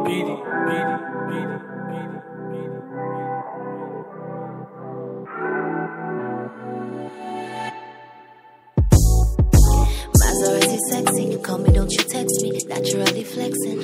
Maserati sexy, you call me, don't you text me. Naturally flexing,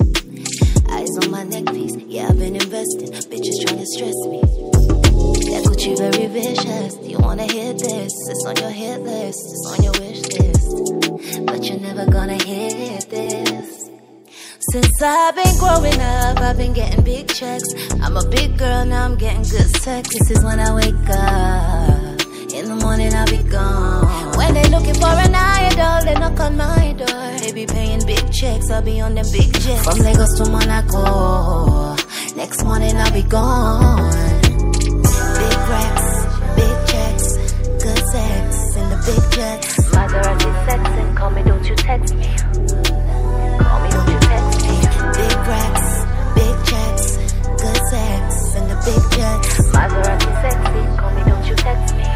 eyes on my neck piece. Yeah, I've been investing, bitches trying to stress me. That Gucci very vicious. You wanna hear this? It's on your hit list, it's on your wish list, but you're never gonna hear this. Since I've been growing up, I've been getting big checks. I'm a big girl, now I'm getting good sex. This is when I wake up. In the morning I'll be gone. When they looking for an idol, they knock on my door. They be paying big checks, I'll be on them big jets. From Lagos to Monaco, next morning I'll be gone. Big racks, big checks, good sex in the big jets. Maserati sexing, call me, don't you text me. Call me, don't you text me. Big racks, big checks, good sex in the big jets. Maserati sexy, call me, don't you text me.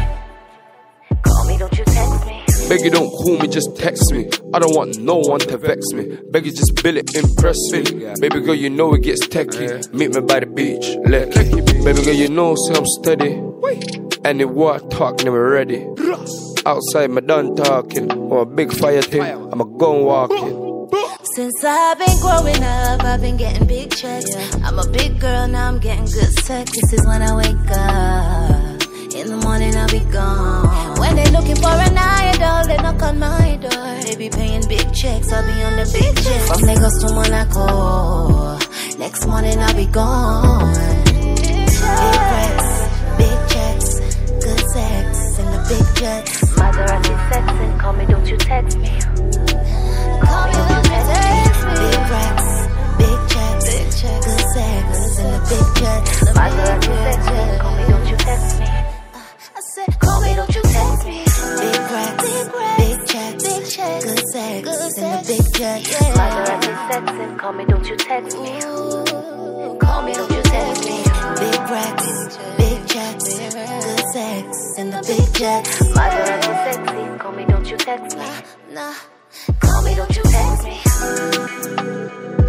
Call me, don't you text me. Beg you don't call me, just text me. I don't want no one to vex me. Beg you just bill it, impress me. Baby girl, you know it gets techy. Meet me by the beach, Lekki. Baby girl, you know say I'm steady. And the war talk never ready. Outside my done talking, or a big fire thing, I'ma go walking. Since I've been growing up, I've been getting big checks. I'm a big girl, now I'm getting good sex. This is when I wake up. In the morning I'll be gone. When they looking for an idol, they knock on my door. They be paying big checks, I'll be on the big jets. From Lagos to Monaco, next morning I'll be gone. Big racks, big checks, good sex in the big jets. Maserati sexing, call me, don't you text me. Call me, don't you text me. Big racks, big checks, good sex in the big jets. Maserati sexing, call me, don't you text me. I said, call me, don't you text me. Big racks, big checks, good sex in the big jets. Maserati sexing, call me, don't you text me. Call me, don't you text me. Big racks, big checks, good sex in the big jets. Maserati sexy, call me, don't you text me. Nah, call me, don't you text me.